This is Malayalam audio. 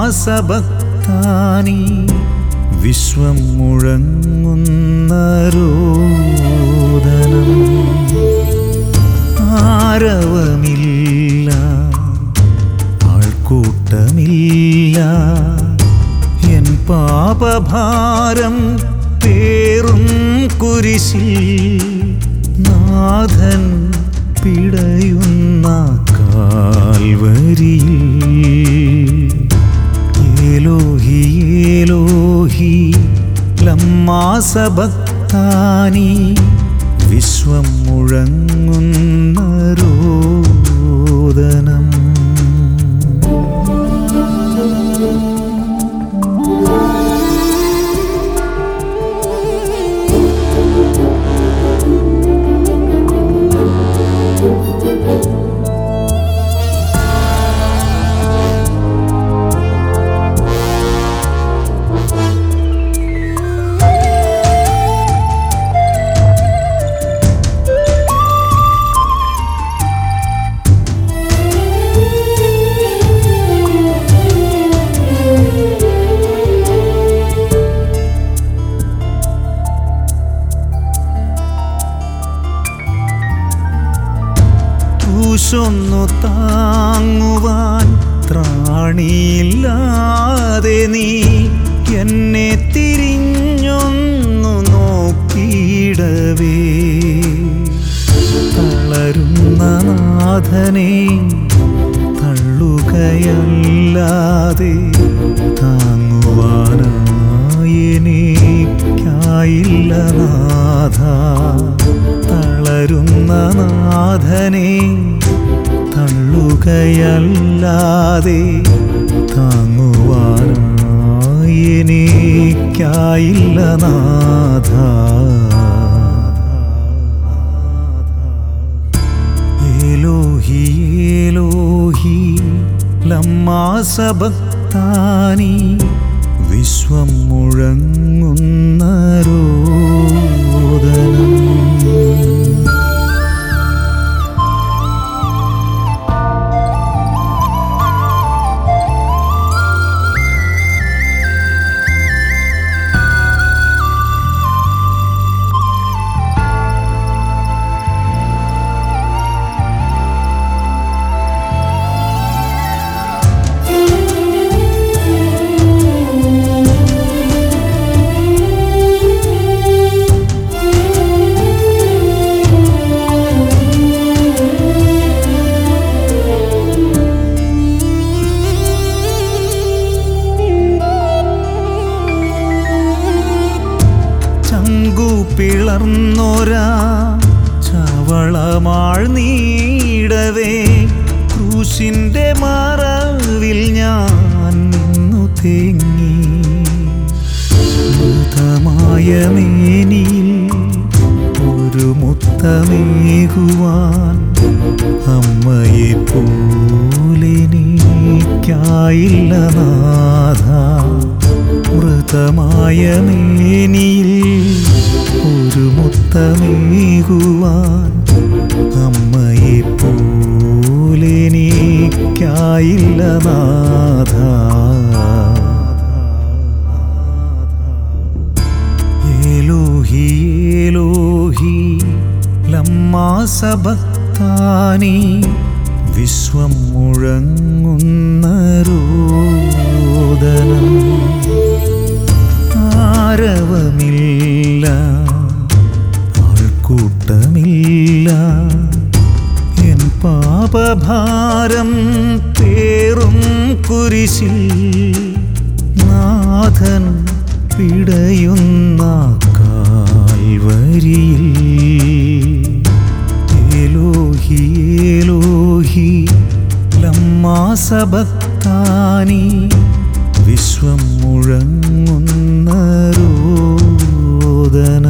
ലമ്മാസഭക്താനി വിശ്വം മുഴങ്ങുന്ന രോദനം. ആരവമില്ല, ആൾക്കൂട്ടമില്ല, എൻ പാപഭാരം പേറും കുരിശിൽ നാഥൻ പിടയുന്ന കാൽവരിയിൽ. ഏലോഹി ഏലോഹി ലമ്മാസഭക്താനി വിശ്വം മുഴങ്ങുന്ന രോദനം. ക്രൂശൊന്നു താങ്ങുവാൻ ത്രാണിയില്ലാതെ നീ എന്നെ തിരിഞ്ഞൊന്നു നോക്കിയിടവേ. തളരുന്ന നാഥനെ തള്ളുകയല്ലാതെ താങ്ങുവാനായെനിക്കായില്ല നാഥ. തളരുന്ന നാഥനെ തള്ളുകയല്ലാതെ താങ്ങുവാനായെനിക്കായില്ല നാഥ. ഏലോഹി ഏലോഹി ലമ്മാസഭക്താനി വിശ്വം മുഴങ്ങുന്ന രോദനം. പിളർന്നൊരാ ചവളമാൾ നീടവേ ക്രൂശിൻ്റെ മറവിൽ ഞാൻ നിന്നു തേങ്ങി. മൃതമായ മേനിയിൽ ഒരു മുത്തമേകുവാൻ അമ്മയെ പോലെനിക്കായില്ല നാഥ. മൃതമായ മേനിയിൽ ഒരു മുത്തമേകുവാൻ അമ്മയെ പോലെനിക്കായില്ല നാഥ. ഏലോഹി ഏലോഹി ലമ്മാസഭക്താനി വിശ്വം മുഴങ്ങുന്ന രോദനം. ആരവമില്ല, ആൾക്കൂട്ടമില്ല, എൻ പാപഭാരം പേറും കുരിശിൽ നാഥൻ പിടയുന്ന കാൽവരിയിൽ. ഏലോഹി ഏലോഹി ലമ്മാസഭക്താനി വിശ്വം മുഴങ്ങുന്ന രോദനം.